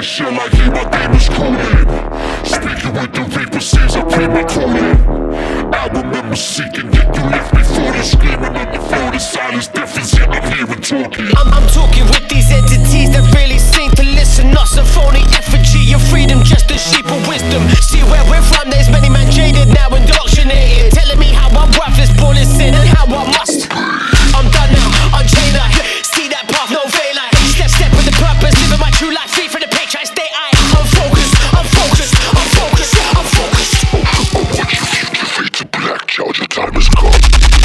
shell, I hear my demons calling. Speaking with the reaper, seems I pray my calling. I remember seeking, yet you left me falling. Screaming on the floor, the silence deafens, yet I'm hearing talking. I'm talking with these entities that really seem to listen. Not some phony effigy of freedom, just a sheep of wisdom. See where we're from, there's many men jaded, now indoctrinated, telling me how I'm worthless, born in sin, and how I must. I'm done now, unchained I see that path, no veil I step with the purpose, living my true life, free from the picture I stay I'm focused, I'm focused, I'm focused, I'm focused. I watch you future fade to black, child, your time has come.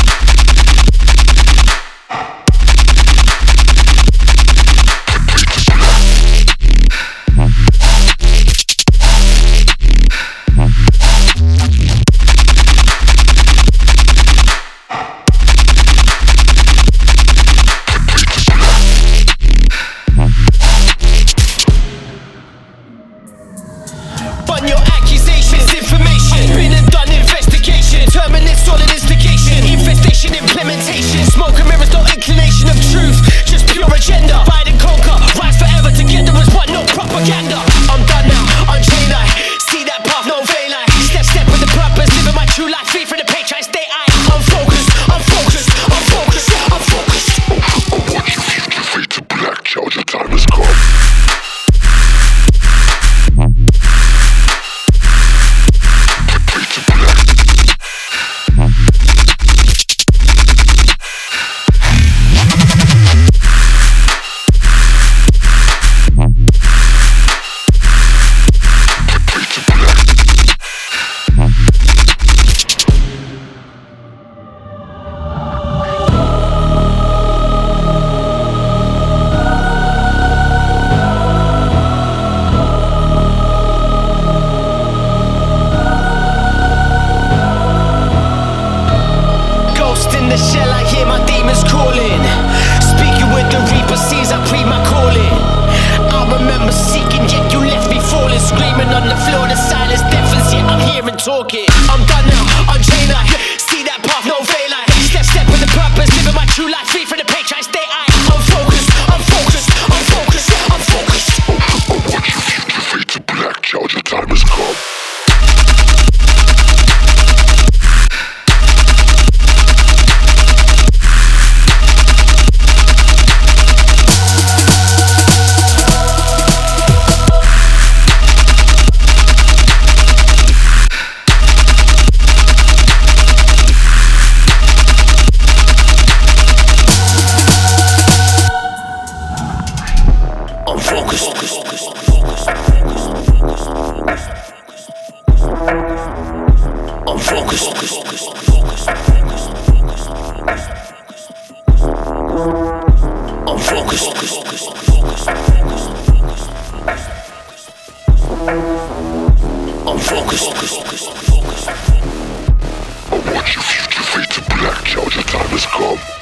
Your accusations, information, been and done investigation, terminates all an instigation, infestation, implementation, smoke and mirrors, no inclination of truth, just pure agenda, divide and conquer, rise forever together as one, no propaganda. I'm done now, unchained I see that path, no veil I step with the purpose, living my true life, free from the page I stay I'm focused, I'm focused, I'm focused, I'm focused. I watch you future fade to black, child, your time has come. The shell, I hear my demons calling. Speaking with the reaper, sees I plead my calling. I remember seeking, yet you left me falling. Screaming on the floor, the silence deafens, yet I'm hearing talking. I'm done now, unchained I see that path, no veil I step with the purpose, living my true life, free from the page I stay I'm focused, I'm focused, I'm focused, I'm focused. I watch you future fade to black, child, your time has come. I'm focused. I watch your future fade to black, child, your time has come.